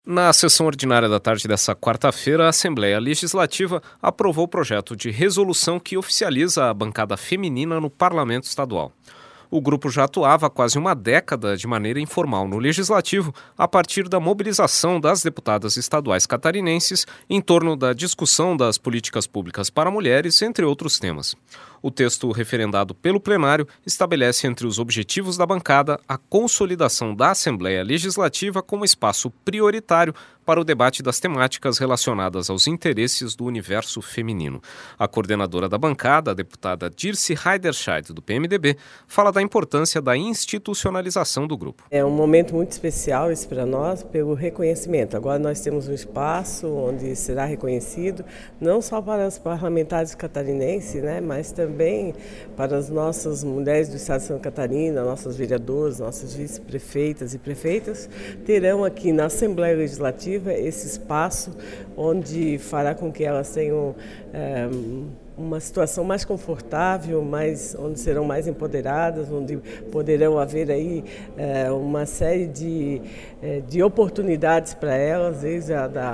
Na sessão ordinária da tarde desta quarta-feira, a Assembleia Legislativa aprovou o projeto de resolução que oficializa a bancada feminina no Parlamento Estadual. O grupo já atuava há quase uma década de maneira informal no Legislativo, a partir da mobilização das deputadas estaduais catarinenses em torno da discussão das políticas públicas para mulheres, entre outros temas. O texto referendado pelo plenário estabelece entre os objetivos da bancada a consolidação da Assembleia Legislativa como espaço prioritário para o debate das temáticas relacionadas aos interesses do universo feminino. A coordenadora da bancada, a deputada Dirce Heiderscheid, do PMDB, fala da importância da institucionalização do grupo. É um momento muito especial esse para nós, pelo reconhecimento. Agora nós temos um espaço onde será reconhecido, não só para os parlamentares catarinenses, mas também para as nossas mulheres do estado de Santa Catarina, nossas vereadoras, nossas vice-prefeitas e prefeitas, terão aqui na Assembleia Legislativa esse espaço onde fará com que elas tenham uma situação mais confortável, onde serão mais empoderadas, onde poderão haver aí uma série de oportunidades para elas, desde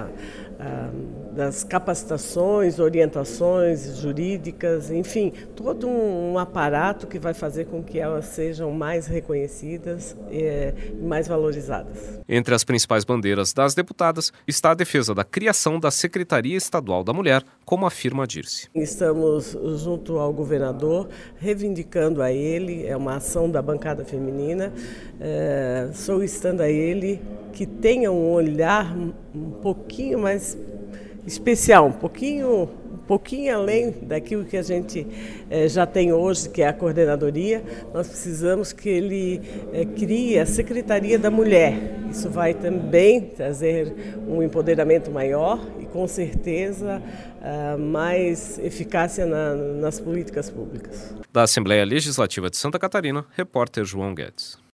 das capacitações, orientações jurídicas, enfim, todo um aparato que vai fazer com que elas sejam mais reconhecidas e mais valorizadas. Entre as principais bandeiras das deputadas está a defesa da criação da Secretaria Estadual da Mulher, como afirma a Dirce. Estamos junto ao governador, reivindicando a ele, é uma ação da bancada feminina, solicitando a ele que tenha um olhar um pouquinho mais especial, um pouquinho além daquilo que a gente já tem hoje, que é a coordenadoria. Nós precisamos que ele crie a Secretaria da Mulher. Isso vai também trazer um empoderamento maior e, com certeza, mais eficácia nas políticas públicas. Da Assembleia Legislativa de Santa Catarina, repórter João Guedes.